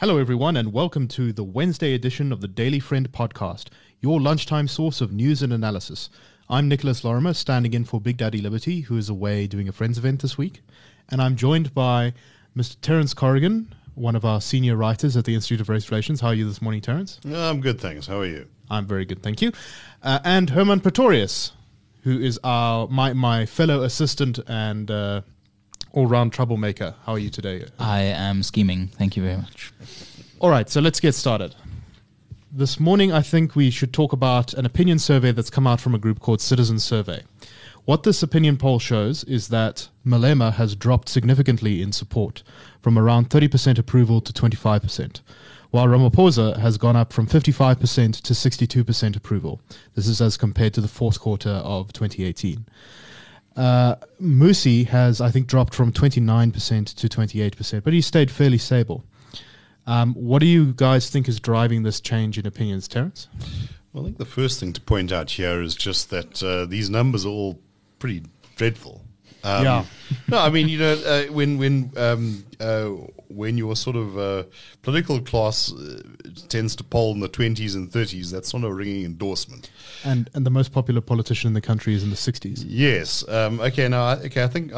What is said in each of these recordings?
Hello, everyone, and welcome to the Wednesday edition of the Daily Friend podcast, your lunchtime source of news and analysis. I'm Nicholas Lorimer, standing in for Big Daddy Liberty, who is away doing a Friends event this week. And I'm joined by Mr. Terence Corrigan, one of our senior writers at the Institute of Race Relations. How are you this morning, Terence? I'm good, thanks. How are you? I'm very good, thank you. And Herman Pretorius, who is my fellow assistant and all-round troublemaker. How are you today? I am scheming. Thank you very much. All right, so let's get started. This morning, I think we should talk about an opinion survey that's come out from a group called Citizen Survey. What this opinion poll shows is that Malema has dropped significantly in support, from around 30% approval to 25%, while Ramaphosa has gone up from 55% to 62% approval. This is as compared to the fourth quarter of 2018. Musi has, I think, dropped from 29% to 28%, but he stayed fairly stable. What do you guys think is driving this change in opinions, Terence? Well, I think the first thing to point out here is just that these numbers are all pretty dreadful. Yeah. No, I mean, when your sort of political class tends to poll in the 20s and 30s, that's not a ringing endorsement. And the most popular politician in the country is in the 60s. Yes. I think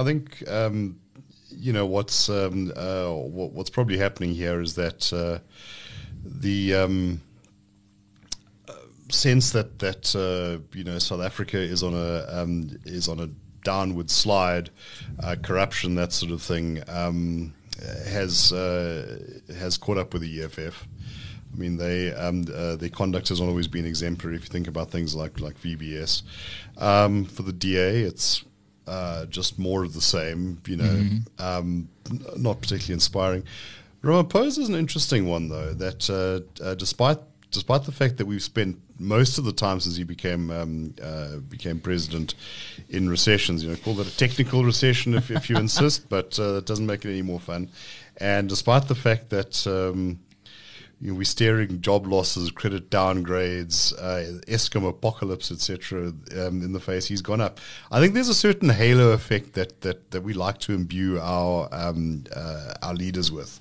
what's probably happening here is that the sense that South Africa is on a downward slide, corruption, that sort of thing, has caught up with the EFF. I mean, their conduct has not always been exemplary. If you think about things like VBS, for the DA, it's just more of the same. Not particularly inspiring. Ramaphosa is an interesting one, though. That despite the fact that we've spent most of the time since he became president in recessions, call that a technical recession if you insist, but that doesn't make it any more fun. And despite the fact that we're staring job losses, credit downgrades, Eskom apocalypse, etc., in the face, he's gone up. I think there's a certain halo effect that we like to imbue our leaders with.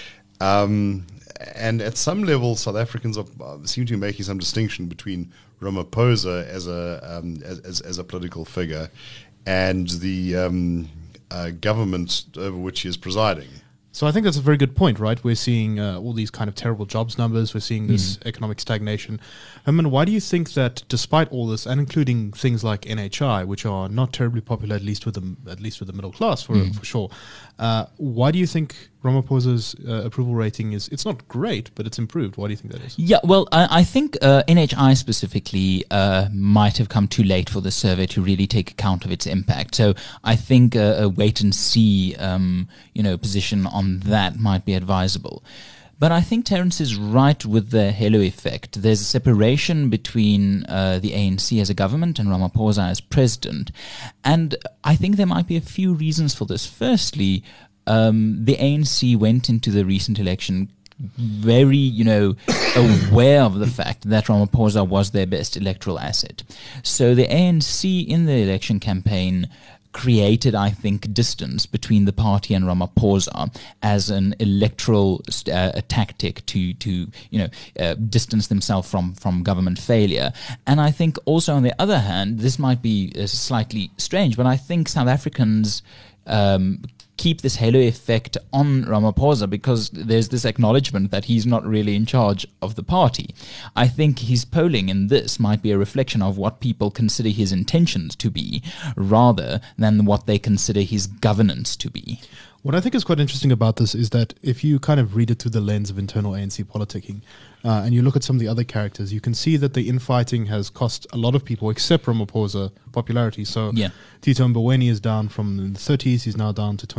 And at some level, South Africans seem to be making some distinction between Ramaphosa as a political figure and the government over which he is presiding. So I think that's a very good point, right? We're seeing all these kind of terrible jobs numbers. We're seeing this economic stagnation. Herman, why do you think that despite all this, and including things like NHI, which are not terribly popular, at least with the middle class for sure, why do you think Ramaphosa's approval rating it's not great, but it's improved? Why do you think that is? Yeah, well, I think NHI specifically might have come too late for the survey to really take account of its impact. So I think a wait and see, position on that might be advisable. But I think Terence is right with the halo effect. There's a separation between the ANC as a government and Ramaphosa as president. And I think there might be a few reasons for this. Firstly, the ANC went into the recent election very, aware of the fact that Ramaphosa was their best electoral asset. So the ANC in the election campaign created, I think, distance between the party and Ramaphosa as an electoral tactic to distance themselves from government failure. And I think also, on the other hand, this might be slightly strange, but I think South Africans keep this halo effect on Ramaphosa because there's this acknowledgement that he's not really in charge of the party. I think his polling in this might be a reflection of what people consider his intentions to be rather than what they consider his governance to be. What I think is quite interesting about this is that if you kind of read it through the lens of internal ANC politicking, and you look at some of the other characters, you can see that the infighting has cost a lot of people, except Ramaphosa, popularity. So Tito Mboweni is down from the 30s, he's now down to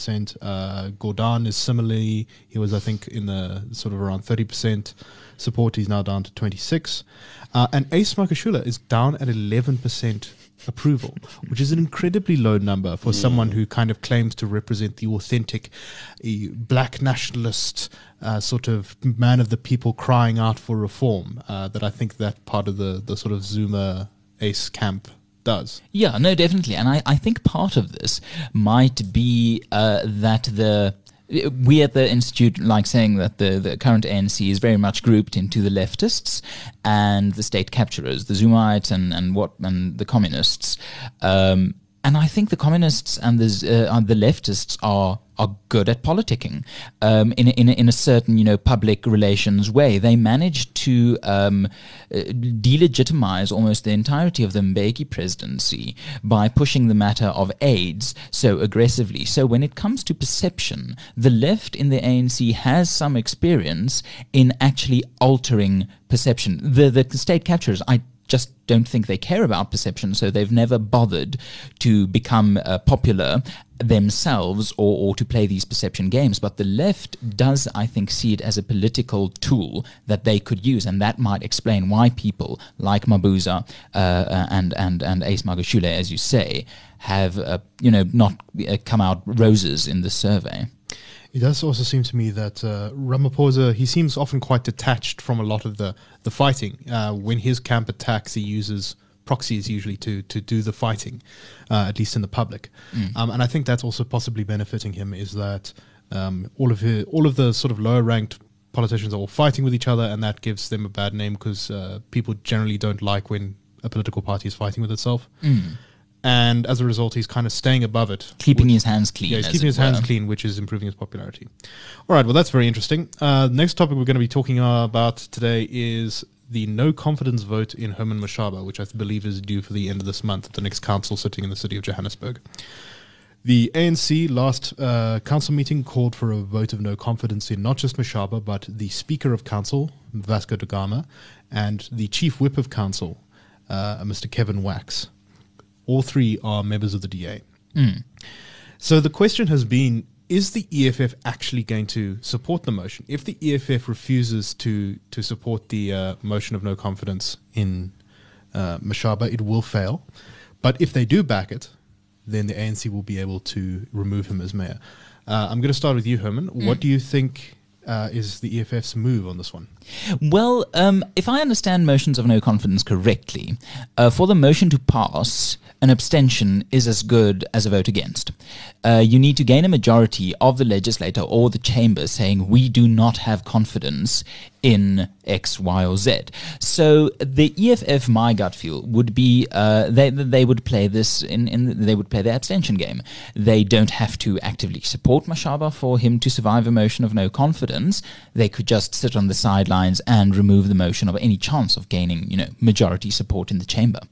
29%. Gordhan is similarly, he was, I think, in the sort of around 30% support, he's now down to 26%. And Ace Makashula is down at 11% approval, which is an incredibly low number for someone who kind of claims to represent the authentic black nationalist sort of man of the people crying out for reform that I think that part of the sort of Zuma Ace camp does. Yeah, no, definitely. And I think part of this might be that we at the Institute like saying that the current ANC is very much grouped into the leftists and the state capturers, the Zumites and the communists. And I think the communists and the leftists are good at politicking in a certain public relations way. They managed to delegitimize almost the entirety of the Mbeki presidency by pushing the matter of AIDS so aggressively. So when it comes to perception, the left in the ANC has some experience in actually altering perception. The state capturers, I just don't think they care about perception, so they've never bothered to become popular themselves or to play these perception games. But the left does, I think, see it as a political tool that they could use, and that might explain why people like Mabuza and Ace Magashule, as you say, have not come out roses in the survey. It does also seem to me that Ramaphosa, he seems often quite detached from a lot of the fighting. When his camp attacks, he uses proxies usually to do the fighting, at least in the public. And I think that's also possibly benefiting him, is that all of the sort of lower ranked politicians are all fighting with each other, and that gives them a bad name because people generally don't like when a political party is fighting with itself. And as a result, he's kind of staying above it. Keeping his hands clean. Yeah, he's keeping his hands clean, which is improving his popularity. All right, well, that's very interesting. Next topic we're going to be talking about today is the no confidence vote in Herman Mashaba, which I believe is due for the end of this month at the next council sitting in the city of Johannesburg. The ANC last council meeting called for a vote of no confidence in not just Mashaba, but the Speaker of Council, Vasco da Gama, and the Chief Whip of Council, Mr. Kevin Wax. All three are members of the DA. So the question has been, is the EFF actually going to support the motion? If the EFF refuses to support the motion of no confidence in Mashaba, it will fail. But if they do back it, then the ANC will be able to remove him as mayor. I'm going to start with you, Herman. What do you think is the EFF's move on this one? Well, if I understand motions of no confidence correctly, for the motion to pass, an abstention is as good as a vote against. You need to gain a majority of the legislature or the chamber saying we do not have confidence in X, Y, or Z. So the EFF, my gut feel, would be they would play this they would play the abstention game. They don't have to actively support Mashaba for him to survive a motion of no confidence. They could just sit on the sidelines and remove the motion of any chance of gaining, majority support in the chamber.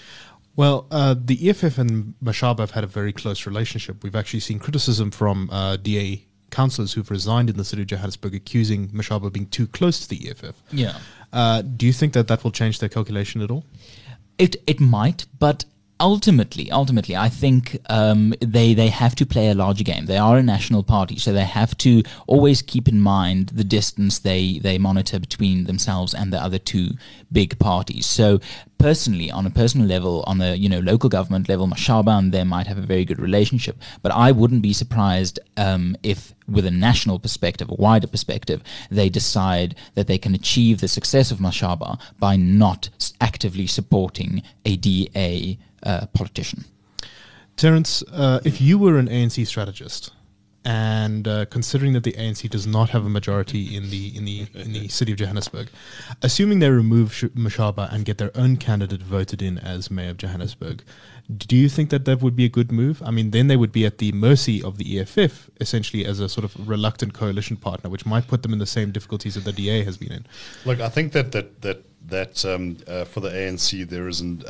Well, the EFF and Mashaba have had a very close relationship. We've actually seen criticism from DA councillors who've resigned in the city of Johannesburg accusing Mashaba of being too close to the EFF. Yeah. Do you think that will change their calculation at all? It might, but ultimately, I think they have to play a larger game. They are a national party, so they have to always keep in mind the distance they monitor between themselves and the other two big parties. So personally, on a personal level, on a local government level, Mashaba and them might have a very good relationship. But I wouldn't be surprised if, with a national perspective, a wider perspective, they decide that they can achieve the success of Mashaba by not actively supporting a DA politician. Terence, if you were an ANC strategist, and considering that the ANC does not have a majority in the city of Johannesburg, assuming they remove Mashaba and get their own candidate voted in as mayor of Johannesburg, do you think that would be a good move? I mean, then they would be at the mercy of the EFF, essentially as a sort of reluctant coalition partner, which might put them in the same difficulties that the DA has been in. Look, I think that for the ANC there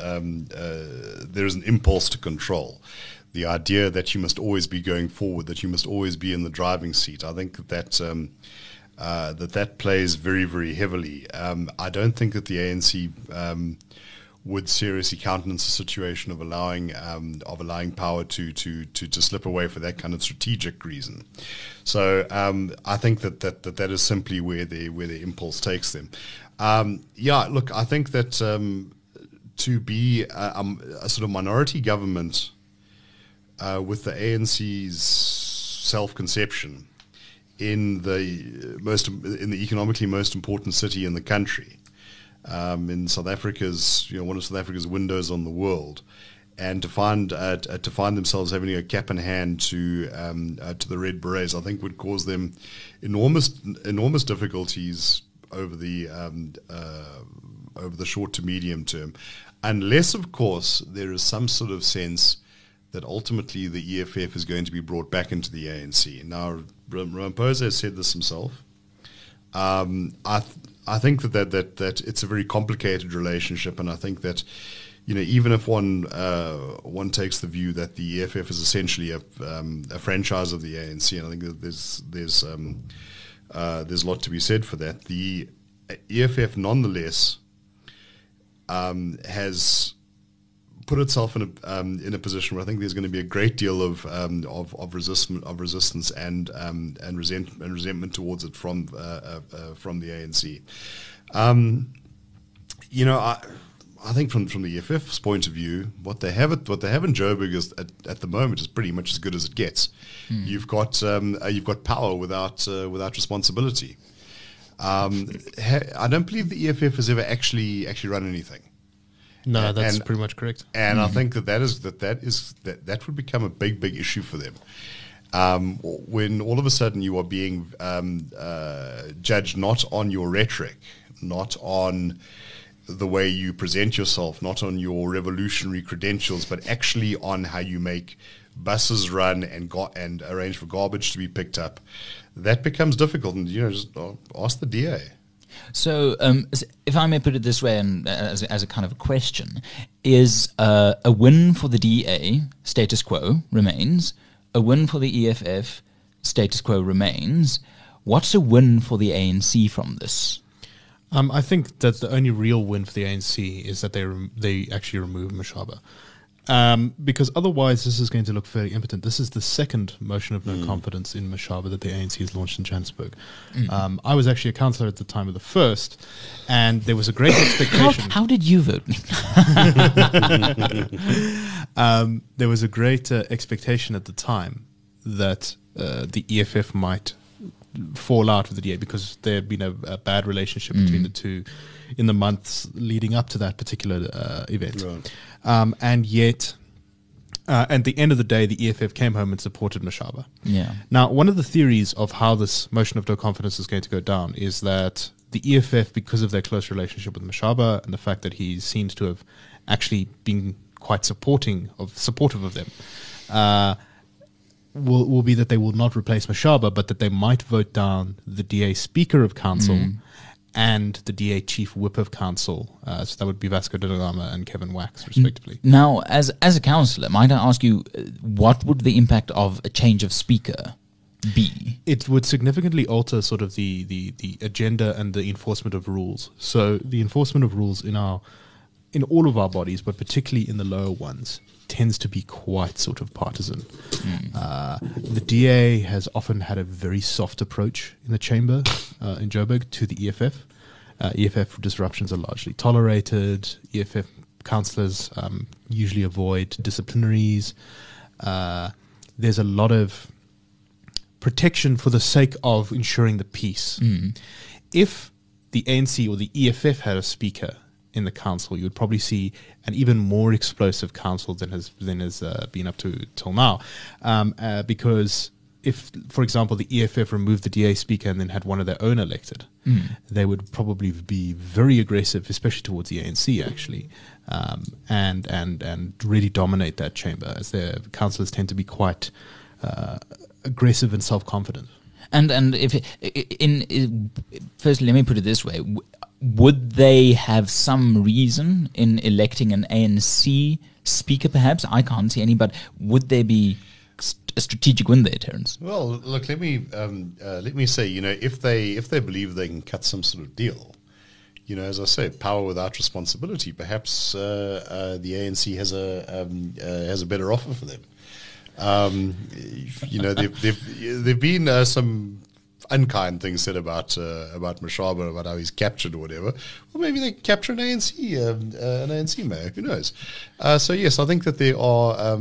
is an impulse to control. The idea that you must always be going forward, that you must always be in the driving seat. I think that plays very, very heavily. I don't think that the ANC would seriously countenance a situation of allowing power to slip away for that kind of strategic reason. So I think that is simply where the impulse takes them. Look, I think that to be a sort of minority government with the ANC's self-conception in the economically most important city in the country, in South Africa's, one of South Africa's windows on the world, and to find themselves having a cap in hand to the Red Berets, I think would cause them enormous difficulties over the short to medium term, unless, of course, there is some sort of sense that ultimately the EFF is going to be brought back into the ANC. Now, Ramaphosa has said this himself. I think that it's a very complicated relationship, and I think that, even if one takes the view that the EFF is essentially a franchise of the ANC, and I think that there's a lot to be said for that. The EFF, nonetheless, has put itself in a position where I think there's going to be a great deal of resistance and resentment towards it from the ANC. I think from the EFF's point of view, what they have in Joburg is at the moment is pretty much as good as it gets. You've got power without responsibility. I don't believe the EFF has ever actually run anything. No, that's pretty much correct. And I think that would become a big issue for them. When all of a sudden you are being judged not on your rhetoric, not on the way you present yourself, not on your revolutionary credentials, but actually on how you make buses run and arrange for garbage to be picked up, that becomes difficult. And just ask the DA. So, if I may put it this way, and as a kind of a question, is a win for the DA, status quo remains. A win for the EFF, status quo remains. What's a win for the ANC from this? I think that the only real win for the ANC is that they actually remove Mashaba. Because otherwise this is going to look very impotent. This is the second motion of no confidence in Mashaba that the ANC has launched in Johannesburg. I was actually a councillor at the time of the first, and there was a great expectation. How did you vote? There was a great expectation at the time that the EFF might fall out with the DA because there had been a bad relationship between the two in the months leading up to that particular event. Right. And yet, at the end of the day, the EFF came home and supported Mashaba. Yeah. Now, one of the theories of how this motion of no confidence is going to go down is that the EFF, because of their close relationship with Mashaba and the fact that he seems to have actually been quite supportive of them, will be that they will not replace Mashaba, but that they might vote down the DA Speaker of Council and the DA Chief Whip of Council. So that would be Vasco da Gama and Kevin Wax, respectively. Now, as a councillor, might I ask you, what would the impact of a change of Speaker be? It would significantly alter sort of the agenda and the enforcement of rules. So the enforcement of rules in all of our bodies, but particularly in the lower ones, tends to be quite sort of partisan. The DA has often had a very soft approach in the chamber in Joburg to the EFF. EFF disruptions are largely tolerated. EFF councillors usually avoid disciplinaries. There's a lot of protection for the sake of ensuring the peace. If the ANC or the EFF had a speaker in the council, you would probably see an even more explosive council than has been up to till now, because if, for example, the EFF removed the DA speaker and then had one of their own elected, they would probably be very aggressive, especially towards the ANC, actually, and really dominate that chamber, as their councillors tend to be quite aggressive and self-confident. And firstly, let me put it this way. Would they have some reason in electing an ANC speaker, perhaps? I can't see any, but would there be a strategic win there, Terence? Well, look, let me say, if they believe they can cut some sort of deal, as I say, power without responsibility, perhaps the ANC has a better offer for them. There've been some unkind things said about Mashaba, about how he's captured or whatever. Well, maybe they capture an ANC mayor. Who knows? So yes, I think that there are.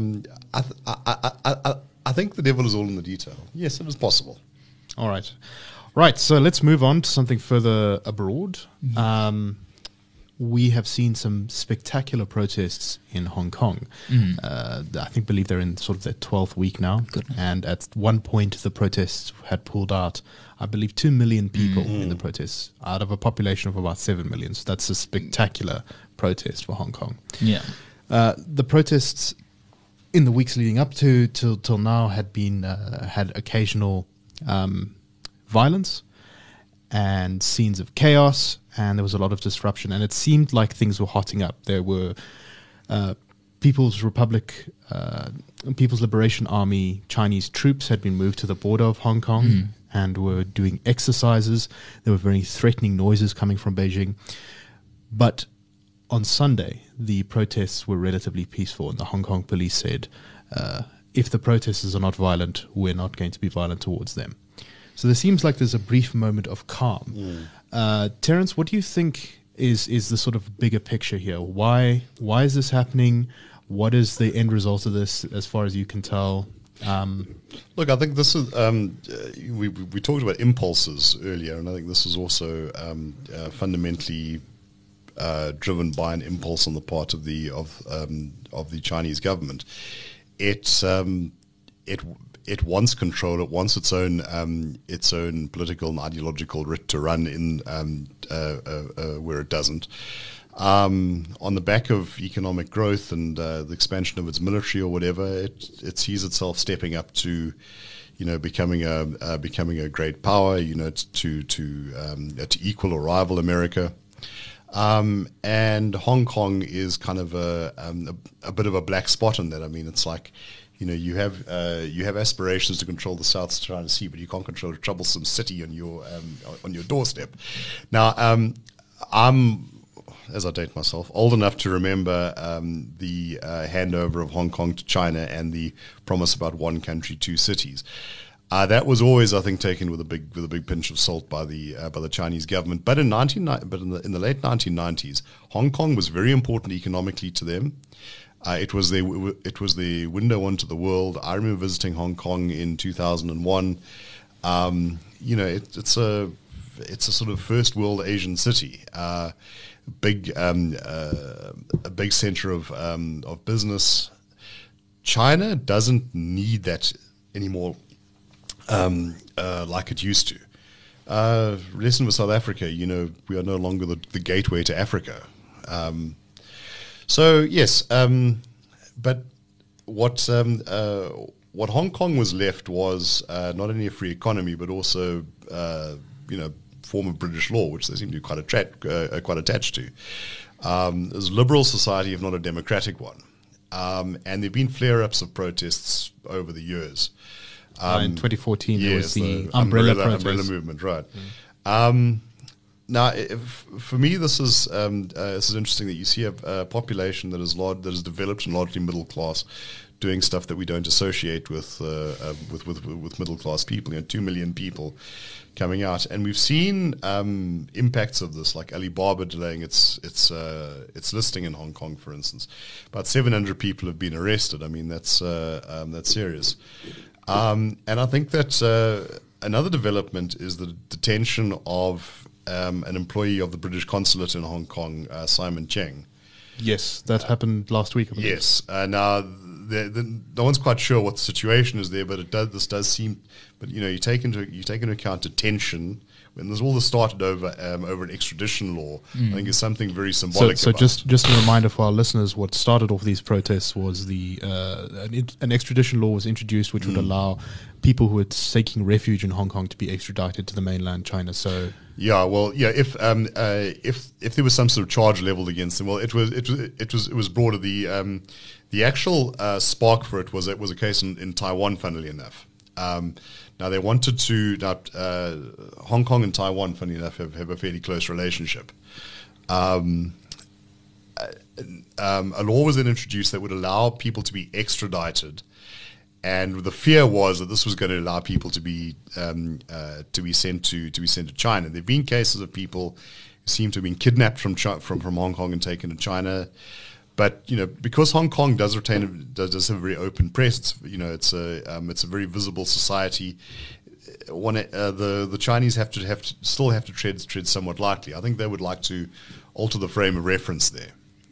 I think the devil is all in the detail. Yes, it is possible. All right. So let's move on to something further abroad. we have seen some spectacular protests in Hong Kong. Believe they're in sort of their 12th week now. Goodness. And at one point, the protests had pulled out, I believe, 2 million people in the protests out of a population of about 7 million. So that's a spectacular protest for Hong Kong. Yeah. The protests in the weeks leading up to till now had been had occasional violence and scenes of chaos, and there was a lot of disruption, and it seemed like things were hotting up. There were People's Liberation Army Chinese troops had been moved to the border of Hong Kong and were doing exercises. There were very threatening noises coming from Beijing. But on Sunday, the protests were relatively peaceful, and the Hong Kong police said, if the protesters are not violent, we're not going to be violent towards them. So there seems like there's a brief moment of calm. Terence, what do you think is the sort of bigger picture here? Why is this happening? What is the end result of this, as far as you can tell? Look, I think this is we talked about impulses earlier, and I think this is also fundamentally driven by an impulse on the part of the Chinese government. It wants control. It wants its own political and ideological writ to run in where it doesn't. On the back of economic growth and the expansion of its military or whatever, it sees itself stepping up to, becoming a great power, to equal or rival America. And Hong Kong is kind of a bit of a black spot on that. I mean, it's like, you have aspirations to control the South China Sea, but you can't control a troublesome city on your doorstep. Now, I'm, as I date myself, old enough to remember the handover of Hong Kong to China and the promise about one country, two cities. That was always, I think, taken with a big pinch of salt by the Chinese government. But in the late 1990s, Hong Kong was very important economically to them. It was the window onto the world. I remember visiting Hong Kong in 2001. It's a sort of first world Asian city, a big center of business. China doesn't need that anymore, like it used to. Listen with South Africa, we are no longer the gateway to Africa. So yes, but what Hong Kong was left was not only a free economy, but also form of British law, which they seem to be quite attached to. It's a liberal society, if not a democratic one, and there've been flare-ups of protests over the years. In 2014, there was the umbrella movement, right? Now, for me, this is interesting that you see a population that is developed and largely middle class, doing stuff that we don't associate with middle class people. 2 million people coming out, and we've seen impacts of this, like Alibaba delaying its listing in Hong Kong, for instance. About 700 people have been arrested. I mean, that's serious. And I think that another development is the detention of an employee of the British consulate in Hong Kong, Simon Cheng. Yes, that happened last week. Yes. Now, no one's quite sure what the situation is there, but this does seem. But you take into account detention when all this started over an extradition law. I think is something very symbolic. So just a reminder for our listeners, what started off these protests was an extradition law was introduced, which would allow people who are seeking refuge in Hong Kong to be extradited to the mainland China. So if there was some sort of charge leveled against them, well, it was broader. The actual spark for it was a case in Taiwan, funnily enough. Now they wanted to. Hong Kong and Taiwan, funnily enough, have a fairly close relationship. A law was then introduced that would allow people to be extradited. And the fear was that this was going to allow people to be sent to China. There've been cases of people who seem to have been kidnapped from Hong Kong and taken to China. But because Hong Kong does have a very open press, it's a very visible society. The Chinese still have to tread somewhat lightly. I think they would like to alter the frame of reference there.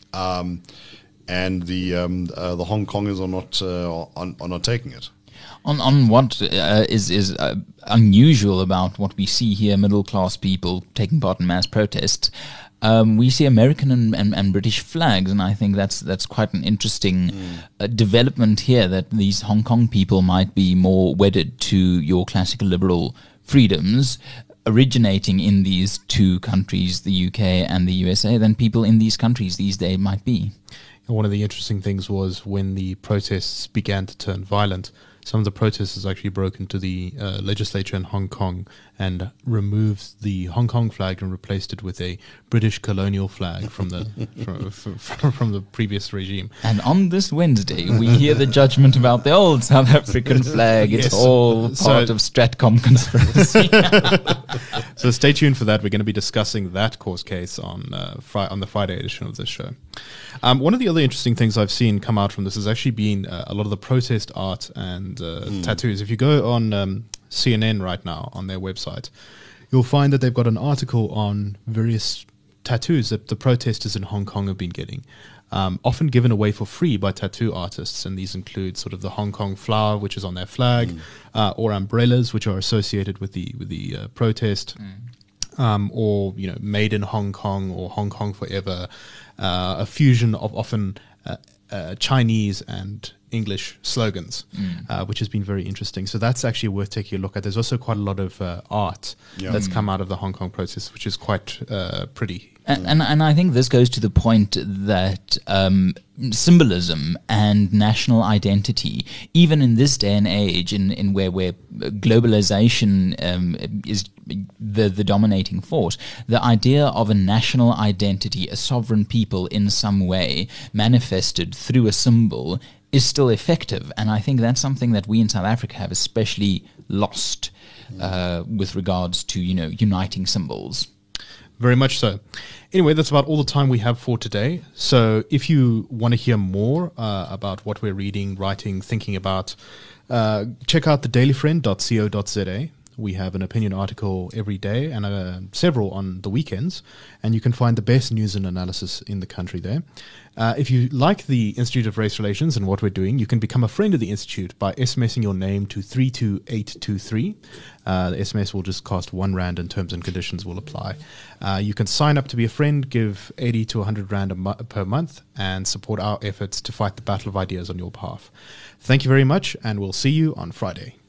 And the Hong Kongers are not taking it. On what is unusual about what we see here, middle class people taking part in mass protests. We see American and British flags, and I think that's quite an interesting development here, that these Hong Kong people might be more wedded to your classical liberal freedoms originating in these two countries, the UK and the USA, than people in these countries these days might be. And one of the interesting things was when the protests began to turn violent, some of the protesters actually broke into the legislature in Hong Kong and removed the Hong Kong flag and replaced it with a British colonial flag from the from the previous regime. And on this Wednesday, we hear the judgment about the old South African flag. It's all part of Stratcom conspiracy. So stay tuned for that. We're going to be discussing that court case on the Friday edition of this show. One of the other interesting things I've seen come out from this has actually been a lot of the protest art and tattoos. If you go on CNN right now on their website, you'll find that they've got an article on various tattoos that the protesters in Hong Kong have been getting, often given away for free by tattoo artists. And these include sort of the Hong Kong flower, which is on their flag, or umbrellas, which are associated with the protest. Or made in Hong Kong or Hong Kong forever, a fusion of often Chinese and English slogans, which has been very interesting. So that's actually worth taking a look at. There's also quite a lot of art that's come out of the Hong Kong protest, which is quite pretty. And I think this goes to the point that symbolism and national identity, even in this day and age, in where globalization is the dominating force, the idea of a national identity, a sovereign people in some way manifested through a symbol, is still effective. And I think that's something that we in South Africa have especially lost with regards to uniting symbols. Very much so. Anyway, that's about all the time we have for today. So if you want to hear more about what we're reading, writing, thinking about, check out thedailyfriend.co.za. We have an opinion article every day and several on the weekends, and you can find the best news and analysis in the country there. If you like the Institute of Race Relations and what we're doing, you can become a friend of the Institute by SMSing your name to 32823. The SMS will just cost R1 and terms and conditions will apply. You can sign up to be a friend, give 80 to 100 Rand per month, and support our efforts to fight the battle of ideas on your behalf. Thank you very much, and we'll see you on Friday.